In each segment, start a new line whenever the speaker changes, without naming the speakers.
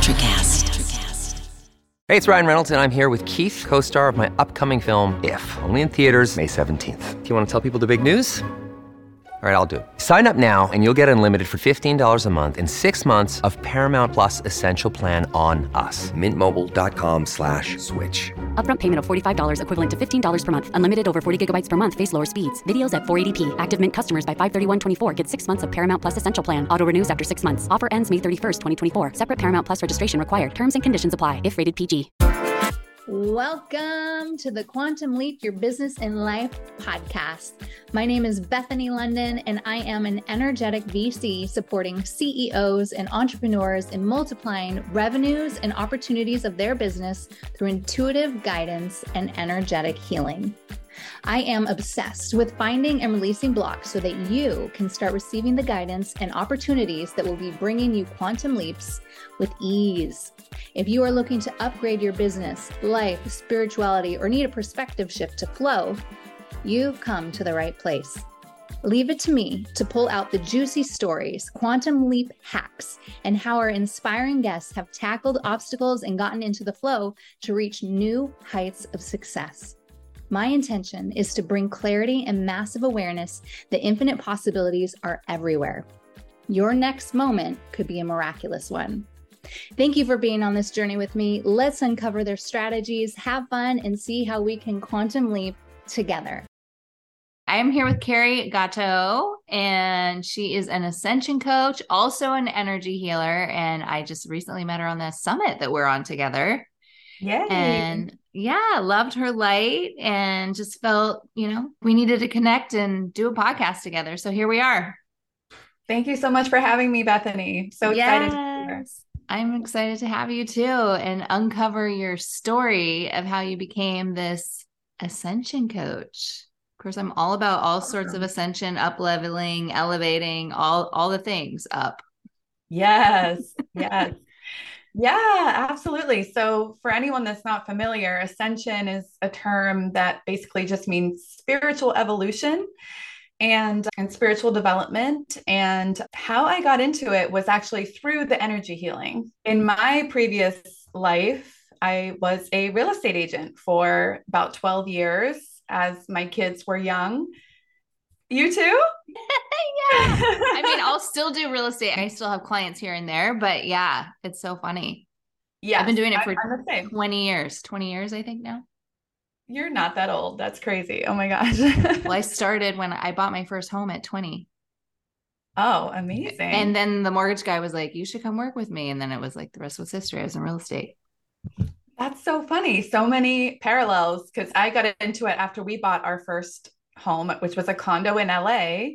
Hey, it's Ryan Reynolds, and I'm here with Keith, co-star of my upcoming film, If, only in theaters May 17th. Do you want to tell people the big news? All right, I'll do it. Sign up now and you'll get unlimited for $15 a month and 6 months of Paramount Plus Essential Plan on us. MintMobile.com/switch.
Upfront payment of $45 equivalent to $15 per month. Unlimited over 40 gigabytes per month. Face lower speeds. Videos at 480p. Active Mint customers by 531.24 get 6 months of Paramount Plus Essential Plan. Auto renews after 6 months. Offer ends May 31st, 2024. Separate Paramount Plus registration required. Terms and conditions apply if rated PG.
Welcome to the Quantum Leap Your Business and Life podcast. My name is Bethany London, and I am an energetic VC supporting CEOs and entrepreneurs in multiplying revenues and opportunities of their business through intuitive guidance and energetic healing. I am obsessed with finding and releasing blocks so that you can start receiving the guidance and opportunities that will be bringing you quantum leaps with ease. If you are looking to upgrade your business, life, spirituality, or need a perspective shift to flow, you've come to the right place. Leave it to me to pull out the juicy stories, quantum leap hacks, and how our inspiring guests have tackled obstacles and gotten into the flow to reach new heights of success. My intention is to bring clarity and massive awareness that infinite possibilities are everywhere. Your next moment could be a miraculous one. Thank you for being on this journey with me. Let's uncover their strategies, have fun, and see how we can quantum leap together. I am here with Carrie Gatto, and she is an ascension coach, also an energy healer. And I just recently met her on the summit that we're on together.
Yay.
And yeah, loved her light and just felt, we needed to connect and do a podcast together. So here we are.
Thank you so much for having me, Bethany. So excited to be here.
I'm excited to have you too and uncover your story of how you became this ascension coach. Of course, I'm all about all sorts of ascension, up leveling, elevating, all the things up.
Yes. Yes. Yeah, absolutely. So for anyone that's not familiar, ascension is a term that basically just means spiritual evolution and spiritual development. And how I got into it was actually through the energy healing. In my previous life, I was a real estate agent for about 12 years as my kids were young. You too?
Yeah. I mean, I'll still do real estate. I still have clients here and there, but yeah, it's so funny. Yeah. I've been doing it for 20 years, I think now.
You're not that old. That's crazy. Oh my gosh.
Well, I started when I bought my first home at 20.
Oh, amazing.
And then the mortgage guy was like, you should come work with me. And then it was like the rest was history. I was in real estate.
That's so funny. So many parallels because I got into it after we bought our first home, which was a condo in LA.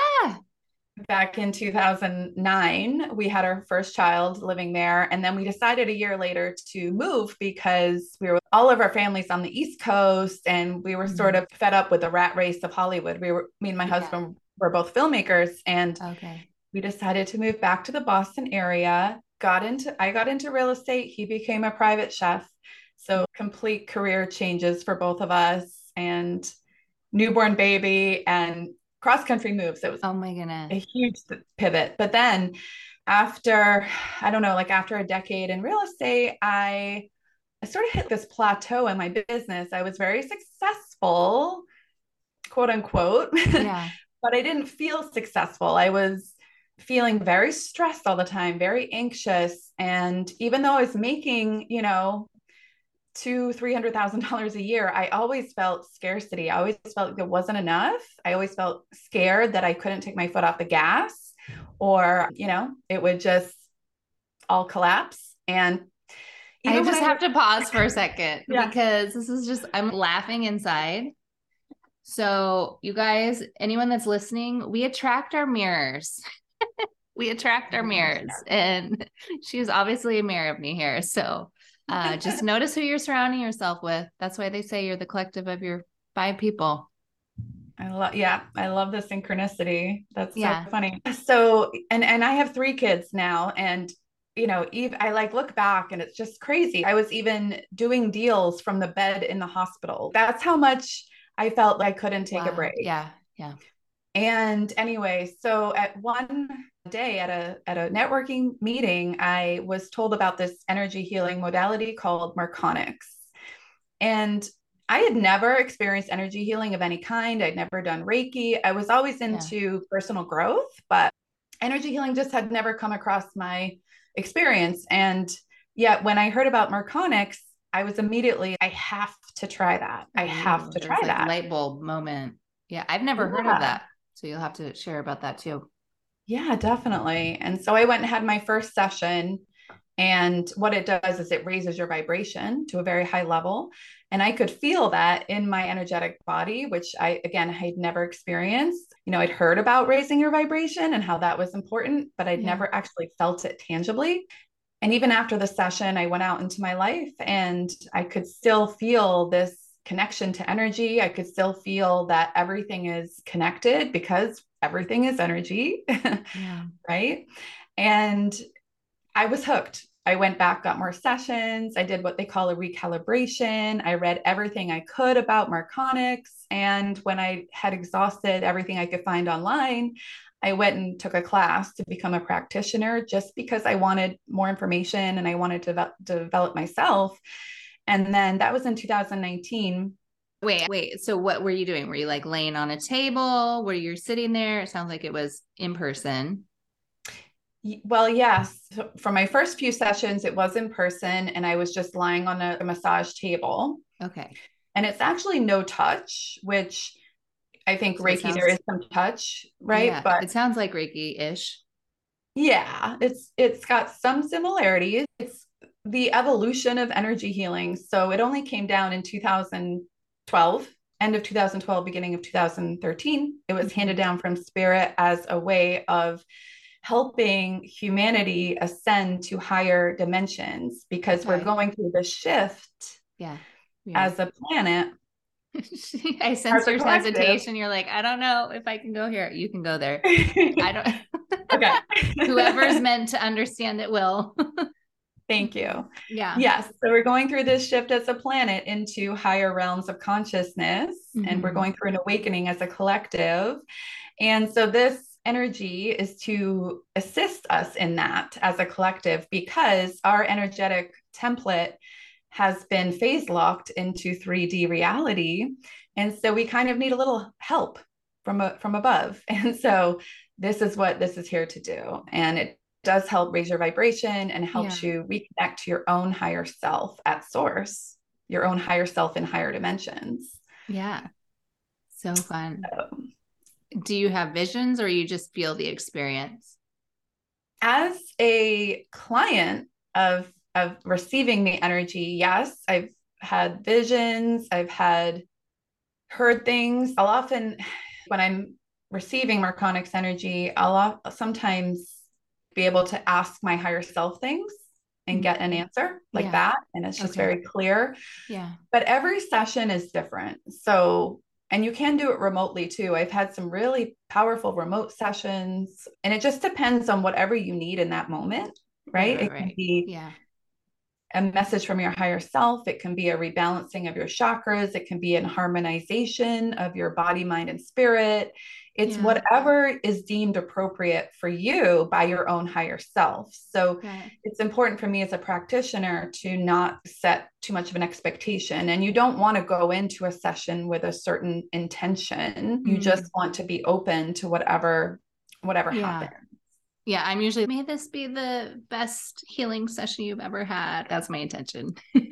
Back in 2009, we had our first child living there. And then we decided a year later to move because we were all of our families on the East Coast and we were sort of fed up with the rat race of Hollywood. Me and my husband were both filmmakers and we decided to move back to the Boston area. I got into real estate. He became a private chef. So complete career changes for both of us and newborn baby and cross-country moves. It was
oh my goodness,
a huge pivot. But then after a decade in real estate, I sort of hit this plateau in my business. I was very successful, quote unquote, but I didn't feel successful. I was feeling very stressed all the time, very anxious. And even though I was making, $200,000-$300,000 a year, I always felt scarcity. I always felt like it wasn't enough. I always felt scared that I couldn't take my foot off the gas or, it would just all collapse. And
I just have to pause for a second because this is just, I'm laughing inside. So you guys, anyone that's listening, we attract our mirrors. We attract our mirrors and she's obviously a mirror of me here. So just notice who you're surrounding yourself with. That's why they say you're the collective of your 5 people.
I love the synchronicity. That's so funny. So, and I have 3 kids now and, I look back and it's just crazy. I was even doing deals from the bed in the hospital. That's how much I felt like I couldn't take a break.
Yeah. Yeah.
And anyway, so at one day at a networking meeting, I was told about this energy healing modality called Marconics. And I had never experienced energy healing of any kind. I'd never done Reiki. I was always into personal growth, but energy healing just had never come across my experience. And yet when I heard about Marconics, I was immediately, I have to try that. I have to try that.
Light bulb moment. Yeah. I've never heard of that. So you'll have to share about that too.
Yeah, definitely. And so I went and had my first session. And what it does is it raises your vibration to a very high level. And I could feel that in my energetic body, which I, again, had never experienced. You know, I'd heard about raising your vibration and how that was important, but I'd never actually felt it tangibly. And even after the session, I went out into my life and I could still feel this connection to energy. I could still feel that everything is connected because everything is energy, right? And I was hooked. I went back, got more sessions. I did what they call a recalibration. I read everything I could about Marconics. And when I had exhausted everything I could find online, I went and took a class to become a practitioner just because I wanted more information and I wanted to develop myself. And then that was in 2019.
Wait. So what were you doing? Were you like laying on a table? Were you sitting there? It sounds like it was in person.
Well, yes. So for my first few sessions, it was in person and I was just lying on a massage table.
Okay.
And it's actually no touch, which I think Reiki, there is some touch, right?
Yeah, but it sounds like Reiki-ish.
Yeah, it's got some similarities. It's the evolution of energy healing. So it only came down in 2012, end of 2012, beginning of 2013. It was handed down from spirit as a way of helping humanity ascend to higher dimensions because we're going through the shift as a planet.
I sense your hesitation. You're like, I don't know if I can go here. You can go there. I don't.
Okay.
Whoever's meant to understand it will.
Thank you.
Yeah.
Yes. So we're going through this shift as a planet into higher realms of consciousness, and we're going through an awakening as a collective. And so this energy is to assist us in that as a collective because our energetic template has been phase locked into 3D reality. And so we kind of need a little help from above. And so this is what this is here to do. And it does help raise your vibration and helps you reconnect to your own higher self at source, your own higher self in higher dimensions.
Yeah. So fun. Do you have visions or you just feel the experience?
As a client of receiving the energy, yes, I've had visions, I've heard things. I'll often, when I'm receiving Marconics energy, I'll sometimes be able to ask my higher self things and get an answer like that. And it's just very clear.
Yeah.
But every session is different. So, and you can do it remotely too. I've had some really powerful remote sessions, and it just depends on whatever you need in that moment, right? It can be a message from your higher self. It can be a rebalancing of your chakras. It can be an harmonization of your body, mind, and spirit. It's whatever is deemed appropriate for you by your own higher self. So it's important for me as a practitioner to not set too much of an expectation. And you don't want to go into a session with a certain intention. You just want to be open to whatever happens.
Yeah, I'm usually, may this be the best healing session you've ever had. That's my intention.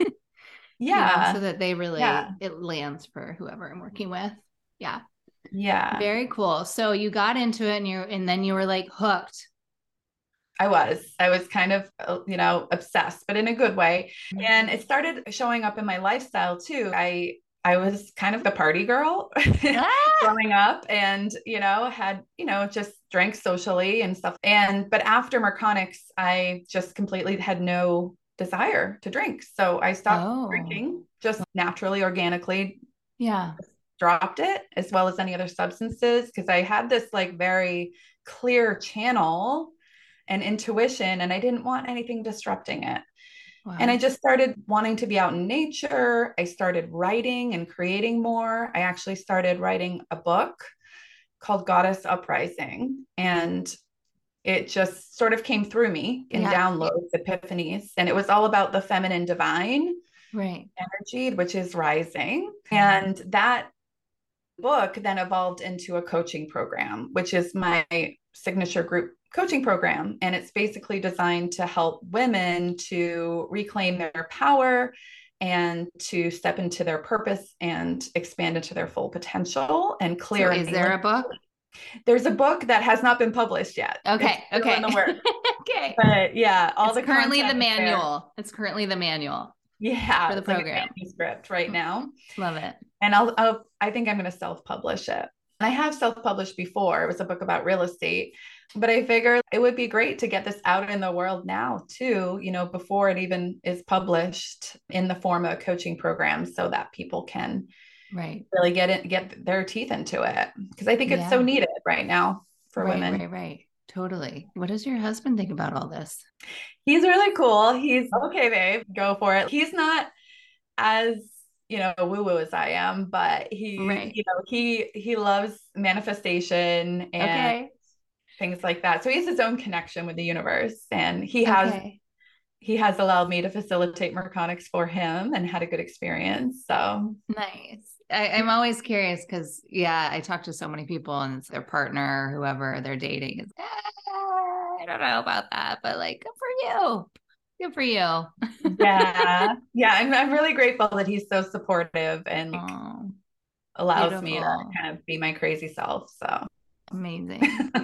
Yeah.
So that they really, it lands for whoever I'm working with. Yeah.
Yeah.
Very cool. So you got into it and then you were like hooked.
I was kind of, obsessed, but in a good way. And it started showing up in my lifestyle too. I was kind of the party girl growing up and, had, just drank socially and stuff. But after Marconics, I just completely had no desire to drink. So I stopped drinking just naturally, organically.
Yeah.
Dropped it as well as any other substances because I had this like very clear channel and intuition and I didn't want anything disrupting it. Wow. And I just started wanting to be out in nature. I started writing and creating more. I actually started writing a book called Goddess Uprising. And it just sort of came through me in downloads, epiphanies. And it was all about the feminine divine energy, which is rising. And that book then evolved into a coaching program, which is my signature group coaching program. And it's basically designed to help women to reclaim their power and to step into their purpose and expand into their full potential and clear.
So is there a book?
There's a book that has not been published yet.
Okay.
In the works.
Okay.
But yeah,
it's currently the manual. It's currently the manual.
Yeah.
For the program.
Like a manuscript right now.
Love it.
And I think I'm going to self-publish it. I have self-published before. It was a book about real estate, but I figured it would be great to get this out in the world now too, before it even is published in the form of a coaching program so that people can really get their teeth into it. Because I think it's so needed right now for women.
Right. Totally. What does your husband think about all this?
He's really cool. He's okay, babe, go for it. He's not as woo-woo as I am, but he loves manifestation and things like that. So he has his own connection with the universe, and he has allowed me to facilitate Merconics for him and had a good experience. So
nice. I'm always curious because I talk to so many people and it's their partner, whoever they're dating is, I don't know about that, but like, good for you. Good for you.
Yeah. I'm really grateful that he's so supportive and allows me to kind of be my crazy self. So
amazing.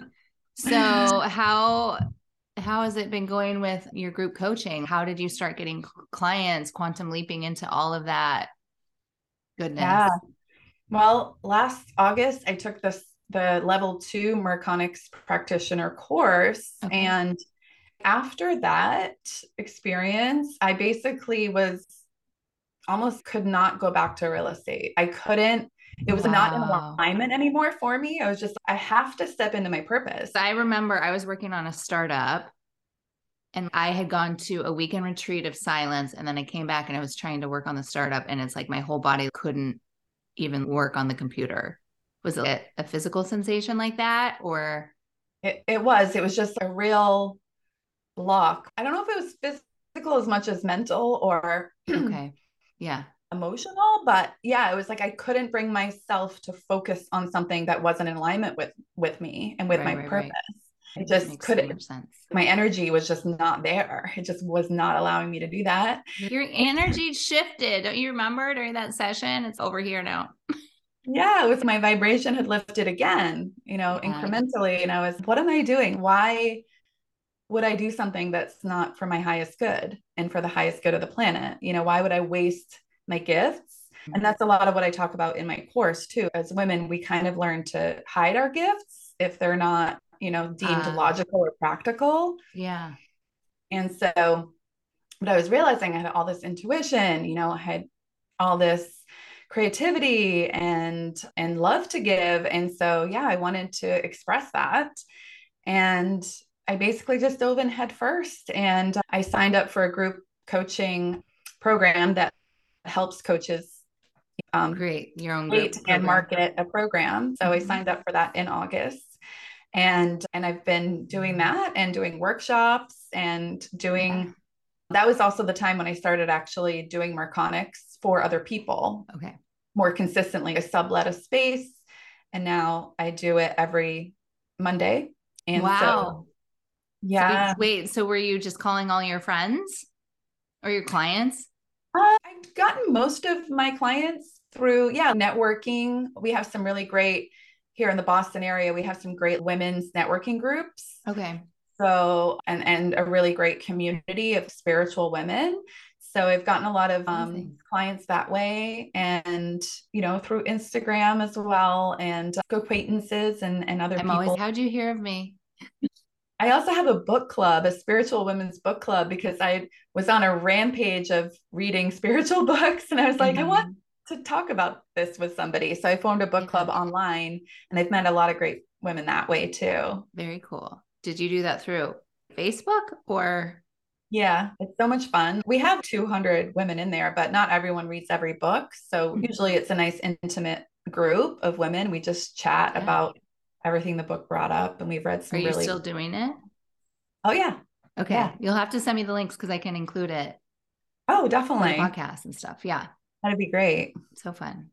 So how has it been going with your group coaching? How did you start getting clients, quantum leaping into all of that goodness?
Yeah. Well, last August, I took the level 2 Merconics practitioner course. And after that experience, I basically almost could not go back to real estate. I couldn't, it was not in alignment anymore for me. I have to step into my purpose.
I remember I was working on a startup and I had gone to a weekend retreat of silence. And then I came back and I was trying to work on the startup. And it's like my whole body couldn't even work on the computer. Was it a physical sensation like that? Or
it was just a real block. I don't know if it was physical as much as mental or emotional, but it was like I couldn't bring myself to focus on something that wasn't in alignment with me and with my purpose. It just couldn't. My energy was just not there. It just was not allowing me to do that.
Your energy shifted. Don't you remember during that session? It's over here now.
Yeah, it was my vibration had lifted again, incrementally. And I was, what am I doing? Why would I do something that's not for my highest good and for the highest good of the planet? Why would I waste my gifts? And that's a lot of what I talk about in my course too. As women, we kind of learn to hide our gifts if they're not, deemed logical or practical.
Yeah.
And so, but I was realizing I had all this intuition, I had all this creativity and love to give. And so, I wanted to express that. And I basically just dove in head first. And I signed up for a group coaching program that helps coaches
create your own group
and market a program. So I signed up for that in August. And I've been doing that and doing workshops and doing, that was also the time when I started actually doing Merconics for other people.
Okay.
More consistently. I sublet a space and now I do it every Monday. And
wow.
So
so were you just calling all your friends or your clients?
I've gotten most of my clients through, networking. We have some really great here in the Boston area. We have some great women's networking groups.
Okay.
So, and a really great community of spiritual women. So I've gotten a lot of clients that way and, through Instagram as well and acquaintances and other people.
How'd you hear of me?
I also have a book club, a spiritual women's book club, because I was on a rampage of reading spiritual books. And I was like, I want to talk about this with somebody. So I formed a book club online and I've met a lot of great women that way too.
Very cool. Did you do that through Facebook or?
Yeah, it's so much fun. We have 200 women in there, but not everyone reads every book. So usually it's a nice intimate group of women. We just chat about everything the book brought up and we've read some
Are you still doing it?
Oh, yeah.
Okay.
Yeah.
You'll have to send me the links because I can include it.
Oh,
For
definitely.
the podcast and stuff. Yeah.
That'd be great.
So fun.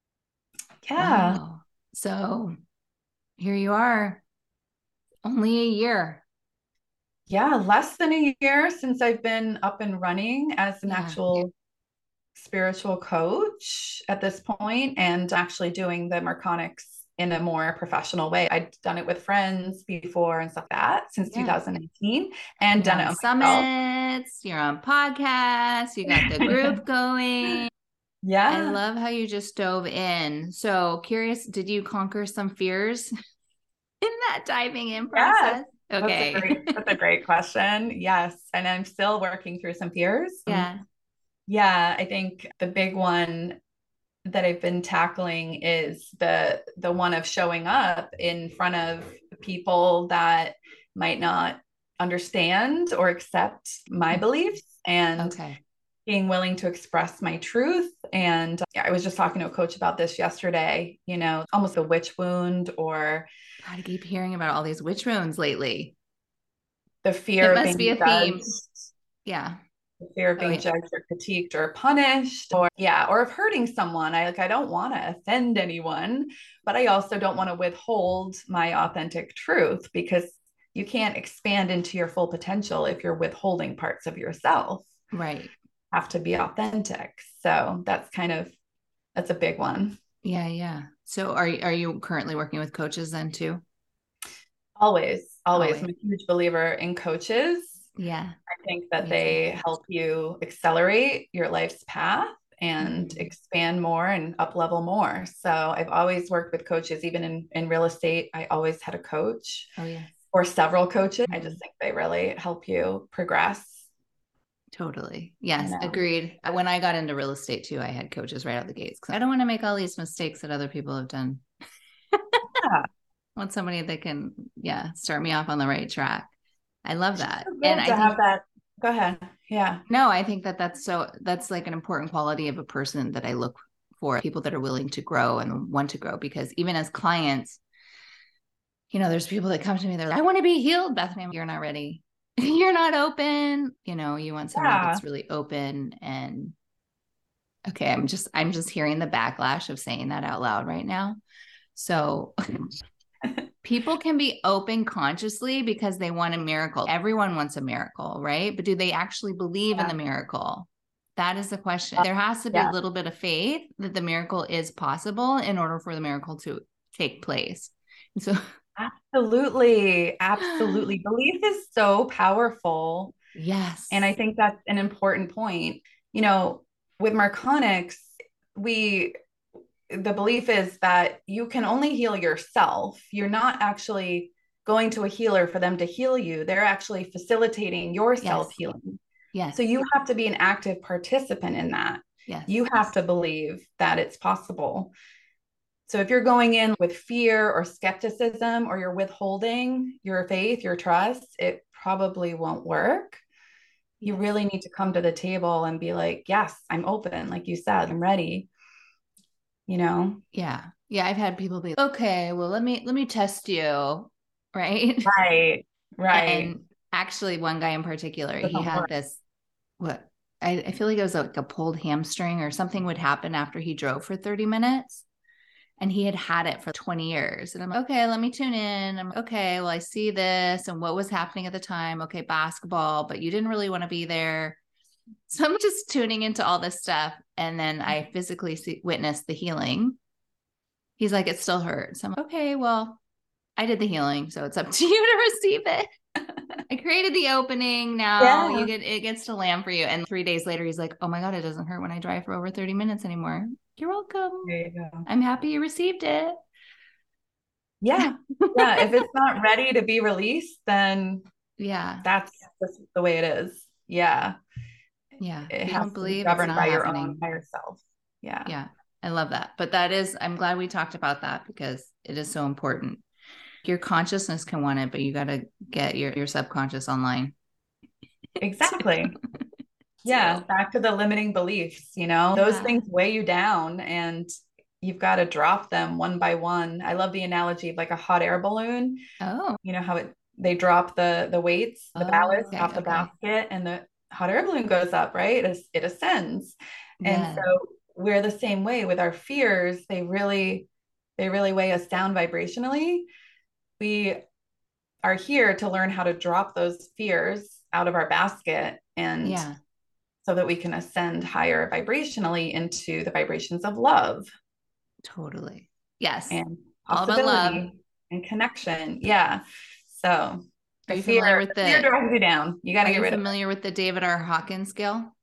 Yeah.
Wow. So here you are, only a year.
Yeah. Less than a year since I've been up and running as an actual spiritual coach at this point, and actually doing the Marconics in a more professional way. I'd done it with friends before and stuff like that since 2018, and
You're
done it
on
on
summits, you're on podcasts, you got the group going.
Yeah.
I love how you just dove in. So curious, did you conquer some fears in that diving in process?
Yes.
Okay.
That's a great question. Yes. And I'm still working through some fears.
Yeah.
Yeah. I think the big one that I've been tackling is the one of showing up in front of people that might not understand or accept my beliefs, and being willing to express my truth. And I was just talking to a coach about this yesterday, almost a witch wound, or
God, I keep hearing about all these witch wounds lately.
The fear
of being judged. Theme.
Yeah. The fear of being judged or critiqued or punished, or of hurting someone. I don't want to offend anyone, but I also don't want to withhold my authentic truth, because you can't expand into your full potential if you're withholding parts of yourself.
Right.
You have to be authentic. So that's a big one.
Yeah. Yeah. So are you currently working with coaches then too?
Always. I'm a huge believer in coaches.
Yeah.
I think that they help you accelerate your life's path and expand more and up level more. So I've always worked with coaches, even in real estate. I always had a coach.
Oh, yeah.
Or several coaches. I just think they really help you progress.
Totally. Yes. Agreed. When I got into real estate too, I had coaches right out the gates because I don't want to make all these mistakes that other people have done. I want somebody that can, start me off on the right track. I love that.
And I have that. Go ahead. Yeah.
No, I think that's like an important quality of a person that I look for, people that are willing to grow and want to grow, because even as clients, there's people that come to me, they're like, I want to be healed. Bethany, you're not ready. You're not open. You want somebody that's really open. And okay, I'm just hearing the backlash of saying that out loud right now. So people can be open consciously because they want a miracle. Everyone wants a miracle, right? But do they actually believe in the miracle? That is the question. There has to be a little bit of faith that the miracle is possible in order for the miracle to take place. And so
Absolutely. Belief is so powerful.
Yes.
And I think that's an important point. With Marconics, the belief is that you can only heal yourself. You're not actually going to a healer for them to heal you. They're actually facilitating your self-healing.
Yes.
So you have to be an active participant in that.
Yes.
You have to believe that it's possible. So if you're going in with fear or skepticism, or you're withholding your faith, your trust, it probably won't work. You really need to come to the table and be like, yes, I'm open. Like you said, I'm ready.
Yeah. Yeah. I've had people be, okay, well, let me test you. Right.
Right.
And actually one guy in particular, he had this, I feel like it was like a pulled hamstring or something would happen after he drove for 30 minutes. And he had it for 20 years. And I'm like, okay, let me tune in. I'm okay, well, I see this and what was happening at the time. Okay, basketball, but you didn't really want to be there. So I'm just tuning into all this stuff. And then I physically witnessed the healing. He's like, it still hurts. I'm like, okay, well, I did the healing, so it's up to you to receive it. I created the opening. Now it gets to land for you. And 3 days later, he's like, oh my God, it doesn't hurt when I drive for over 30 minutes anymore. You're welcome.
There you go.
I'm happy you received it.
Yeah. Yeah. If it's not ready to be released, then that's just the way it is. Yeah.
Yeah.
It has to be governed by your own higher self. Yeah.
Yeah. I love that. But I'm glad we talked about that because it is so important. Your consciousness can want it, but you got to get your subconscious online.
Exactly. Yeah. Back to the limiting beliefs, those things weigh you down and you've got to drop them one by one. I love the analogy of like a hot air balloon.
Oh,
how they drop the weights, the ballast off the
okay.
basket, and the hot air balloon goes up, right? It ascends. And
Yeah.
so we're the same way with our fears. They really weigh us down vibrationally. We are here to learn how to drop those fears out of our basket, and
Yeah.
so that we can ascend higher vibrationally into the vibrations of love.
Totally. Yes.
And
All about love.
possibility and connection. Yeah. So
Are you
fear,
familiar with
fear drives you down. You got to get rid of it.
Are you familiar with the David R. Hawkins scale?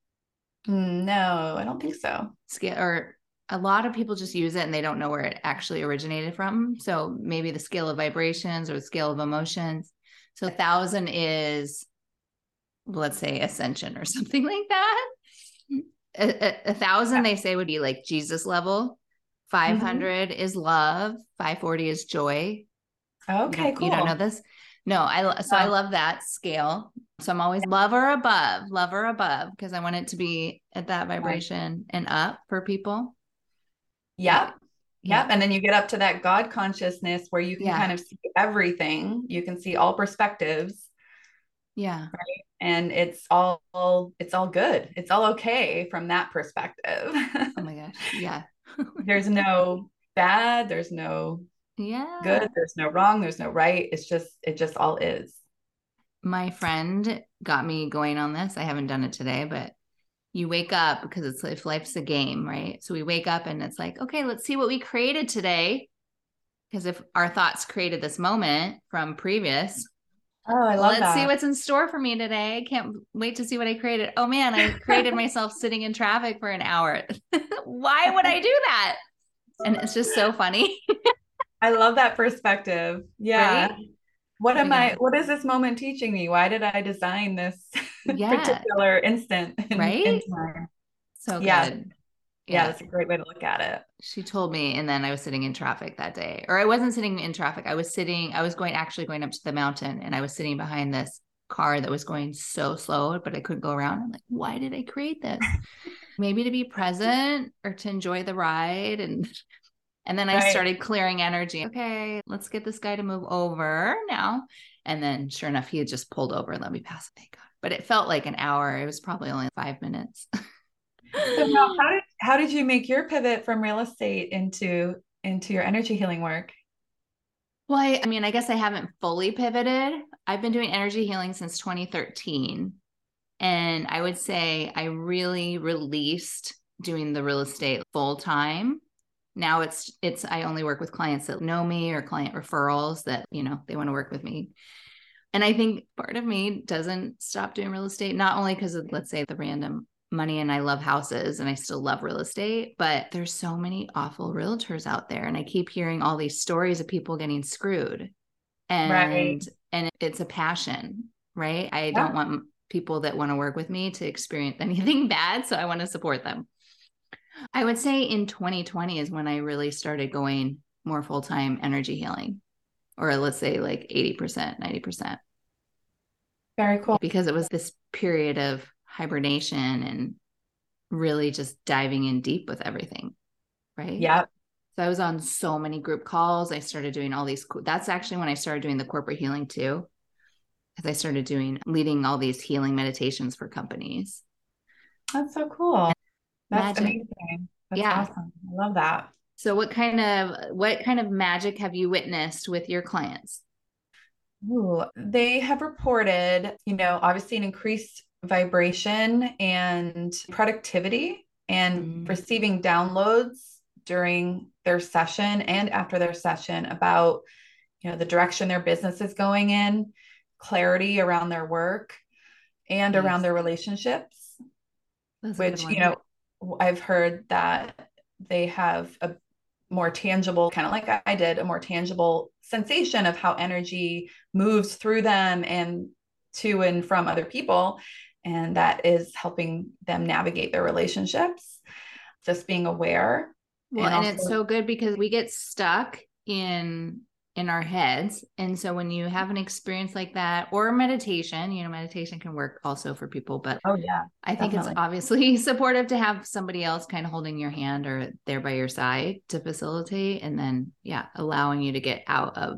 No, I don't think so.
Scale, or a lot of people just use it and they don't know where it actually originated from. So maybe the scale of vibrations or the scale of emotions. So 1,000 is, let's say, ascension or something like that. 1,000, they say, would be like Jesus level. 500 is love. 540 is joy.
Okay, cool.
You don't know this? No, I love that scale. So I'm always love or above, because I want it to be at that vibration and up for people.
Yep. And then you get up to that God consciousness where you can kind of see everything. You can see all perspectives.
Yeah.
Right. And it's all good. It's all okay from that perspective.
Oh my gosh. Yeah.
There's no bad. There's no good. There's no wrong. There's no right. It just all is.
My friend got me going on this. I haven't done it today, but you wake up because if life's a game, right? So we wake up and it's like, okay, let's see what we created today. Because if our thoughts created this moment from previous,
I love that.
Let's see what's in store for me today. I can't wait to see what I created. Oh man, I created myself sitting in traffic for an hour. Why would I do that? And it's just so funny.
I love that perspective. Yeah. Right? What is this moment teaching me? Why did I design this particular instant in time?
So good.
Yeah, that's a great way to look at it.
She told me, and then I was sitting in traffic that day, or I wasn't sitting in traffic. I was going up to the mountain, and I was sitting behind this car that was going so slow, but I couldn't go around. I'm like, why did I create this? Maybe to be present or to enjoy the ride. And then I started clearing energy. Okay, let's get this guy to move over now. And then sure enough, he had just pulled over and let me pass. Thank God. But it felt like an hour. It was probably only 5 minutes.
So now, how did you make your pivot from real estate into your energy healing work?
Well, I guess I haven't fully pivoted. I've been doing energy healing since 2013. And I would say I really released doing the real estate full time. Now I only work with clients that know me or client referrals that, they want to work with me. And I think part of me doesn't stop doing real estate, not only because of, let's say, the random money, and I love houses and I still love real estate, but there's so many awful realtors out there. And I keep hearing all these stories of people getting screwed, and it's a passion, right? I don't want people that want to work with me to experience anything bad. So I want to support them. I would say in 2020 is when I really started going more full-time energy healing, or let's say like 80%, 90%.
Very cool.
Because it was this period of hibernation and really just diving in deep with everything. Right.
Yeah.
So I was on so many group calls. I started doing all these. That's actually when I started doing the corporate healing too. Because I started leading all these healing meditations for companies.
That's so cool. That's
magic.
Amazing. That's awesome. I love that.
So what kind of magic have you witnessed with your clients?
Ooh, they have reported, obviously an increased vibration and productivity and receiving downloads during their session and after their session about, the direction their business is going in, clarity around their work and around their relationships. That's which, I've heard that they have a more tangible, kind of like I did, a more tangible sensation of how energy moves through them and to and from other people. And that is helping them navigate their relationships, just being aware.
Well, and it's so good because we get stuck in our heads. And so when you have an experience like that, or meditation, meditation can work also for people, but I think it's obviously supportive to have somebody else kind of holding your hand or there by your side to facilitate. And then, allowing you to get out of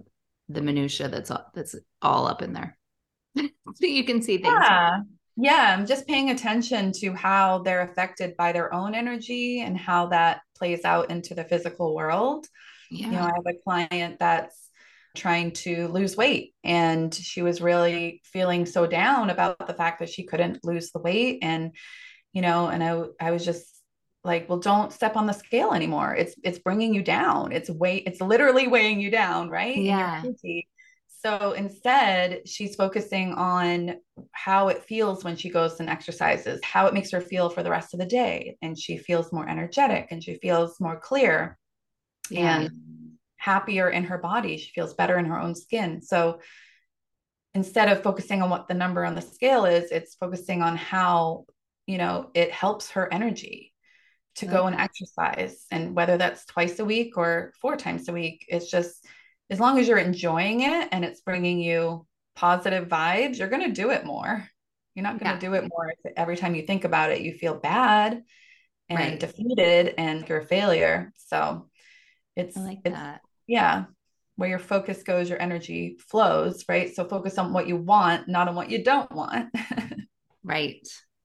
the minutia that's all up in there. So you can see things.
Yeah. Yeah. I'm just paying attention to how they're affected by their own energy and how that plays out into the physical world.
Yeah.
You know, I have a client that's trying to lose weight, and she was really feeling so down about the fact that she couldn't lose the weight. And, you know, and I was just like, well, don't step on the scale anymore. It's bringing you down. It's literally weighing you down, right?
Yeah.
In your energy. So instead, she's focusing on how it feels when she goes and exercises, how it makes her feel for the rest of the day. And she feels more energetic and she feels more clear and happier in her body. She feels better in her own skin. So instead of focusing on what the number on the scale is, it's focusing on how, you know, it helps her energy to go and exercise. And whether that's twice a week or 4 times a week, it's just, as long as you're enjoying it and it's bringing you positive vibes, you're going to do it more. You're not going to do it more if every time you think about it, you feel bad and defeated and you're a failure. So it's, that. Yeah. Where your focus goes, your energy flows, right? So focus on what you want, not on what you don't want.
Right.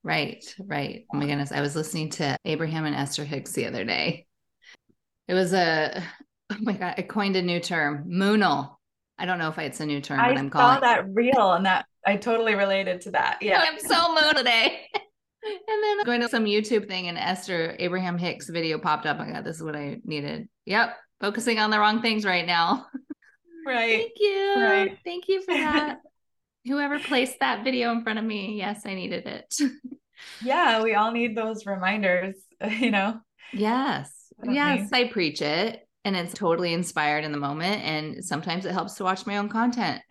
Oh my goodness. I was listening to Abraham and Esther Hicks the other day. It was oh my God, I coined a new term, moonal. I don't know if it's a new term, but I'm calling.
I saw that reel and that I totally related to that. Yeah.
I'm so moon today. And then going to some YouTube thing and Abraham Hicks video popped up. I got, this is what I needed. Yep. Focusing on the wrong things right now.
Right.
Thank you. Right. Thank you for that. Whoever placed that video in front of me. Yes, I needed it.
Yeah. We all need those reminders, you know?
Yes. Yes. I preach it. And it's totally inspired in the moment. And sometimes it helps to watch my own content.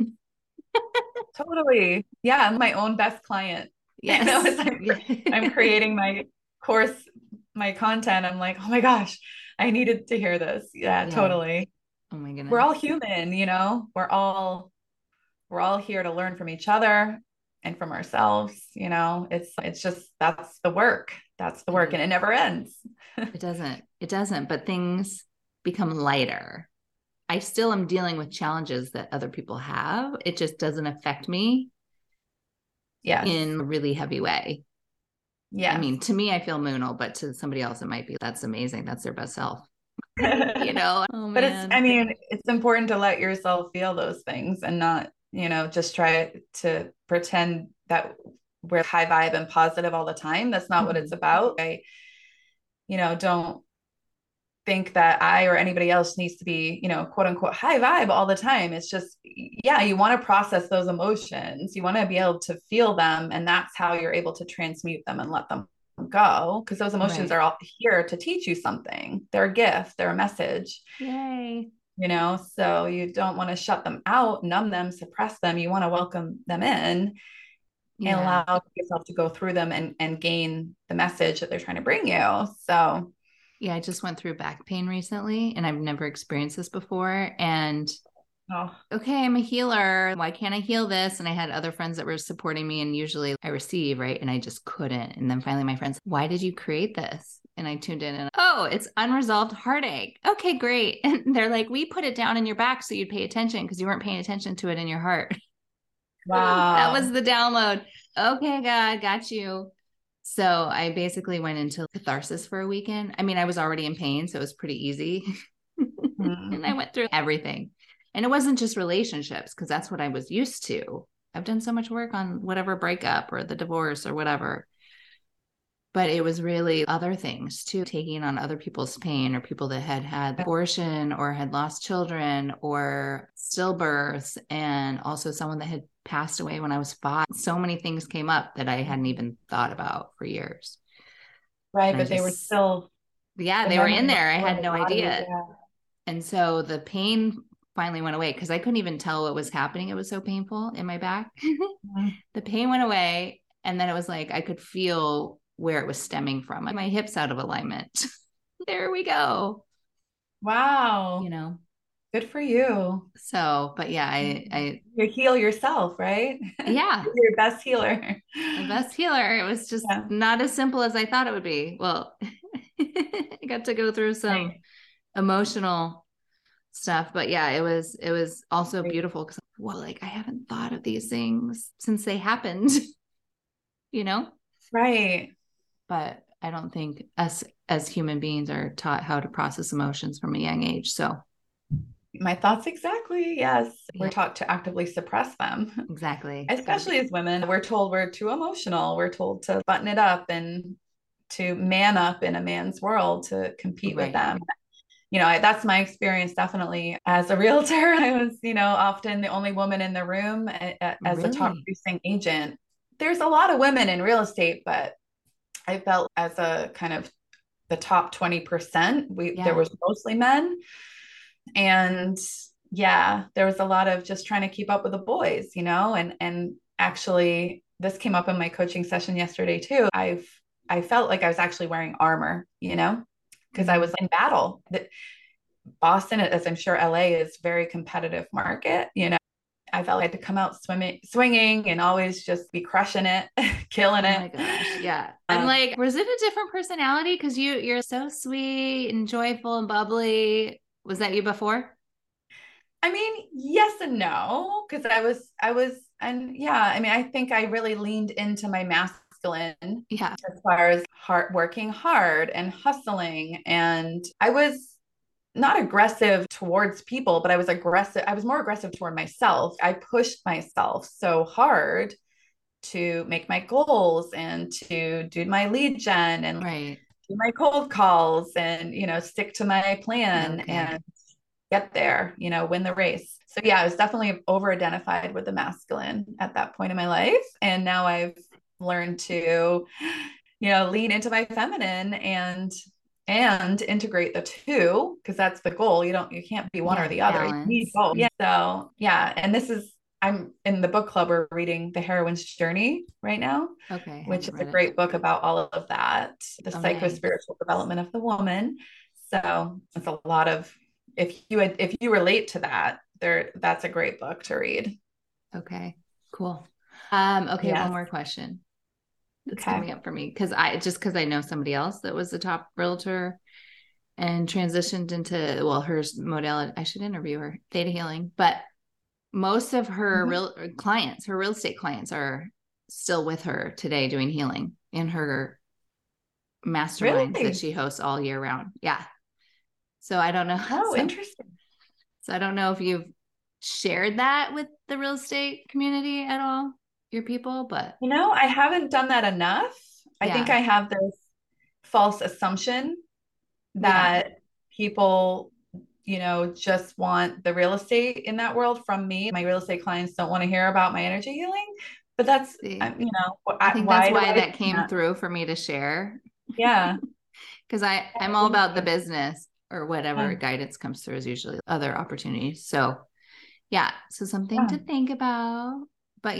Totally. Yeah. I'm my own best client.
Yes.
You know, I'm creating my course, my content. I'm like, oh my gosh, I needed to hear this. Yeah, totally.
Oh my goodness.
We're all human, you know, we're all here to learn from each other and from ourselves. You know, it's just, that's the work. That's the work. And it never ends.
It doesn't, but things become lighter. I still am dealing with challenges that other people have. It just doesn't affect me in a really heavy way. Yeah. I mean, to me, I feel moonal, but to somebody else, it might be, that's amazing. That's their best self. You know,
but it's important to let yourself feel those things and not, you know, just try to pretend that we're high vibe and positive all the time. That's not what it's about. Don't think that I or anybody else needs to be, you know, quote unquote high vibe all the time. It's just, you want to process those emotions. You want to be able to feel them. And that's how you're able to transmute them and let them go. Because those emotions are all here to teach you something. They're a gift. They're a message.
Yay.
You know, so you don't want to shut them out, numb them, suppress them. You want to welcome them in and allow yourself to go through them and gain the message that they're trying to bring you. So
yeah, I just went through back pain recently and I've never experienced this before. And okay, I'm a healer. Why can't I heal this? And I had other friends that were supporting me, and usually I receive, right? And I just couldn't. And then finally my friends, why did you create this? And I tuned in and, it's unresolved heartache. Okay, great. And they're like, we put it down in your back so you'd pay attention because you weren't paying attention to it in your heart.
Wow.
That was the download. Okay, God, got you. So I basically went into catharsis for a weekend. I mean, I was already in pain, so it was pretty easy. And I went through everything. And it wasn't just relationships, because that's what I was used to. I've done so much work on whatever breakup or the divorce or whatever. But it was really other things too, taking on other people's pain, or people that had abortion or had lost children or stillbirths, and also someone that had passed away when I was 5. So many things came up that I hadn't even thought about for years.
Right. But they were still.
Yeah, they were in there. I had no idea. Yeah. And so the pain finally went away because I couldn't even tell what was happening. It was so painful in my back. The pain went away. And then it was like, I could feel where it was stemming from. My hips out of alignment. There we go.
Wow.
You know,
good for you.
So, but yeah, I
you heal yourself, right?
Yeah.
You're your best healer.
The best healer. It was just not as simple as I thought it would be. Well, I got to go through some emotional stuff. But yeah, it was also beautiful because, well, like I haven't thought of these things since they happened, you know?
Right.
But I don't think us as human beings are taught how to process emotions from a young age. So
my thoughts exactly. Yes. We're taught to actively suppress them.
Exactly.
Especially as women, we're told we're too emotional. We're told to button it up and to man up in a man's world to compete with them. That's my experience definitely as a realtor. I was, often the only woman in the room as a top producing agent. There's a lot of women in real estate, but I felt as a kind of the top 20%, there was mostly men. And there was a lot of just trying to keep up with the boys, and actually this came up in my coaching session yesterday too. I felt like I was actually wearing armor, because I was in battle. Boston, as I'm sure LA is, very competitive market, I felt like I had to come out swinging and always just be crushing it, killing it.
Oh my gosh. Yeah. I'm like, was it a different personality? Because you're so sweet and joyful and bubbly. Was that you before?
I mean, yes and no, because I think I really leaned into my masculine as far as working hard and hustling. And I was not aggressive towards people, but I was more aggressive toward myself. I pushed myself so hard to make my goals and to do my lead gen and do my cold calls and, stick to my plan and get there, win the race. So I was definitely over-identified with the masculine at that point in my life. And now I've learned to, lean into my feminine and integrate the two, because that's the goal. You can't be one or the other. You need both. Yeah. So and I'm in the book club. We're reading The Heroine's Journey right now. Okay. Which is a great book about all of that, the psycho-spiritual development of the woman. So it's a lot of, if you relate to that, that's a great book to read.
Okay, cool. Okay. One more question. That's coming up for me because I know somebody else that was the top realtor and transitioned into her modality. I should interview her, theta healing, but most of her real estate clients are still with her today doing healing in her masterminds that she hosts all year round. Yeah. So I don't know.
Oh, interesting.
So I don't know if you've shared that with the real estate community at all, your people, but
I haven't done that enough. I think I have this false assumption that people, just want the real estate in that world from me. My real estate clients don't want to hear about my energy healing, but that's,
I think that's why that came through for me to share.
Yeah.
Because I'm all about the business or whatever guidance comes through is usually other opportunities. So so something to think about. But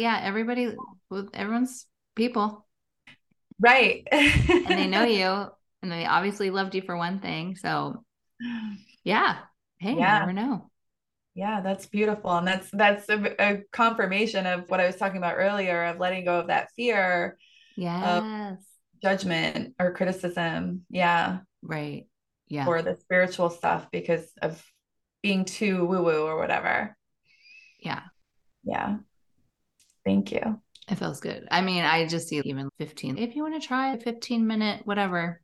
everyone's people.
Right.
And they know you and they obviously loved you for one thing. So you never know.
Yeah, that's beautiful. And that's a confirmation of what I was talking about earlier of letting go of that fear of judgment or criticism. Yeah.
Right. Yeah.
Or the spiritual stuff because of being too woo-woo or whatever.
Yeah.
Yeah. Thank you.
It feels good. I mean, I just see even 15. If you want to try a 15-minute, whatever.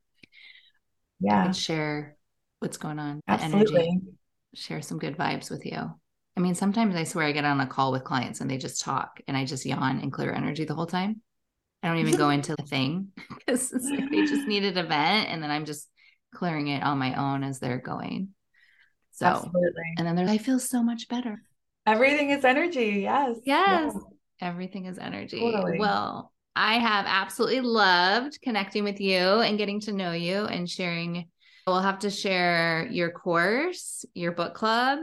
I could share what's going on.
Absolutely.
Energy, share some good vibes with you. I mean, sometimes I swear I get on a call with clients and they just talk and I just yawn and clear energy the whole time. I don't even go into the thing because like they just needed a vent and then I'm just clearing it on my own as they're going. So,
absolutely.
And then I feel so much better.
Everything is energy. Yes.
Yes. Everything is energy. Totally. Well, I have absolutely loved connecting with you and getting to know you and sharing. We'll have to share your course, your book club,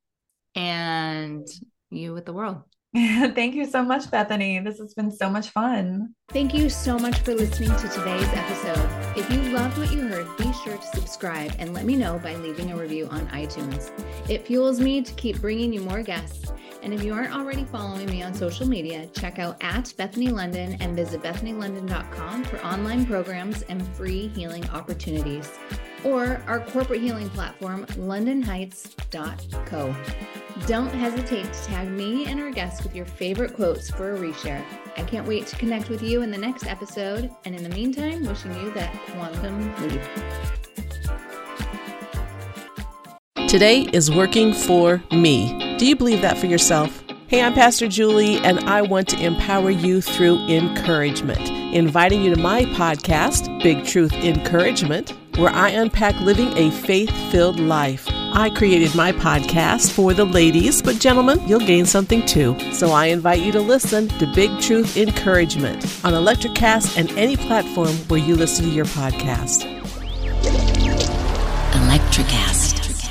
and you with the world.
Thank you so much, Bethany. This has been so much fun.
Thank you so much for listening to today's episode. If you loved what you heard, be sure to subscribe and let me know by leaving a review on iTunes. It fuels me to keep bringing you more guests. And if you aren't already following me on social media, check out @BethanyLondon and visit BethanyLondon.com for online programs and free healing opportunities. Or our corporate healing platform, LondonHeights.co. Don't hesitate to tag me and our guests with your favorite quotes for a reshare. I can't wait to connect with you in the next episode. And in the meantime, wishing you that quantum leap.
Today is working for me. Do you believe that for yourself? Hey, I'm Pastor Julie, and I want to empower you through encouragement. Inviting you to my podcast, Big Truth Encouragement, where I unpack living a faith-filled life. I created my podcast for the ladies, but gentlemen, you'll gain something too. So I invite you to listen to Big Truth Encouragement on Electricast and any platform where you listen to your podcast.
Electricast.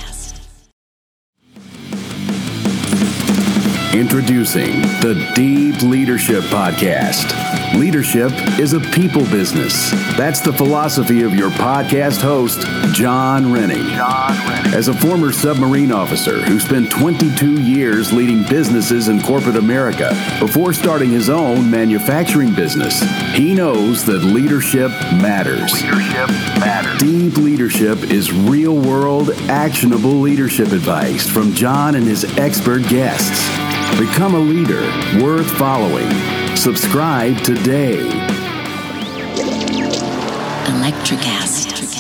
Introducing the Deep Leadership Podcast. Leadership is a people business. That's the philosophy of your podcast host, John Rennie. As a former submarine officer who spent 22 years leading businesses in corporate America before starting his own manufacturing business, he knows that leadership matters. Deep Leadership is real-world, actionable leadership advice from John and his expert guests. Become a leader worth following. Subscribe today.
Electricast.